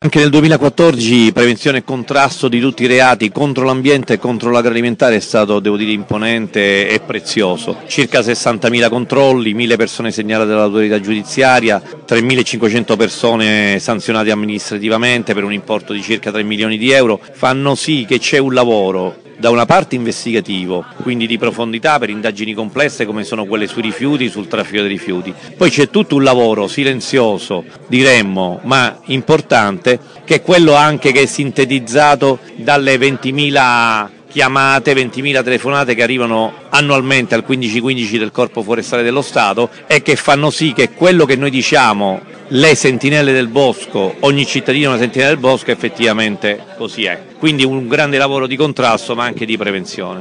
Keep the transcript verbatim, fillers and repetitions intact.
Anche nel duemilaquattordici prevenzione e contrasto di tutti i reati contro l'ambiente e contro l'agroalimentare è stato, devo dire, imponente e prezioso. Circa sessantamila controlli, mille persone segnalate dall'autorità giudiziaria, tremilacinquecento persone sanzionate amministrativamente per un importo di circa tre milioni di euro, fanno sì che c'è un lavoro da una parte investigativo, quindi di profondità per indagini complesse come sono quelle sui rifiuti, sul traffico dei rifiuti. Poi c'è tutto un lavoro silenzioso, diremmo, ma importante, che è quello anche che è sintetizzato dalle ventimila chiamate, ventimila telefonate che arrivano annualmente al quindici quindici del Corpo Forestale dello Stato e che fanno sì che quello che noi diciamo le sentinelle del bosco, ogni cittadino è una sentinella del bosco, effettivamente così è. Quindi un grande lavoro di contrasto ma anche di prevenzione.